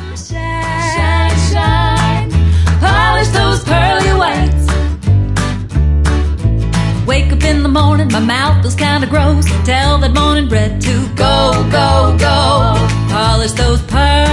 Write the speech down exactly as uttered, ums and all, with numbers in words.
Shine, shine, polish those pearly whites. Wake up in the morning, my mouth feels kinda gross. Tell that morning bread to go, go, go. Polish those pearly